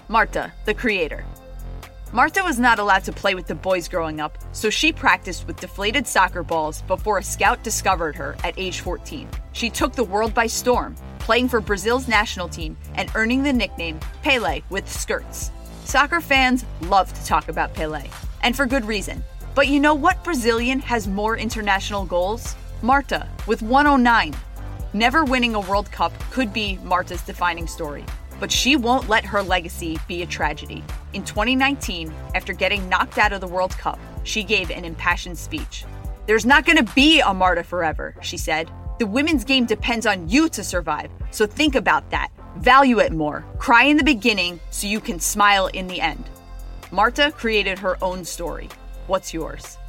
Marta, the creator. Marta was not allowed to play with the boys growing up, so she practiced with deflated soccer balls before a scout discovered her at age 14. She took the world by storm, playing for Brazil's national team and earning the nickname Pelé with skirts. Soccer fans love to talk about Pelé, and for good reason. But you know what Brazilian has more international goals? Marta, with 109. Never winning a World Cup could be Marta's defining story, but she won't let her legacy be a tragedy. In 2019, after getting knocked out of the World Cup, she gave an impassioned speech. "There's not going to be a Marta forever," she said. "The women's game depends on you to survive, so think about that. Value it more. Cry in the beginning so you can smile in the end." Marta created her own story. What's yours?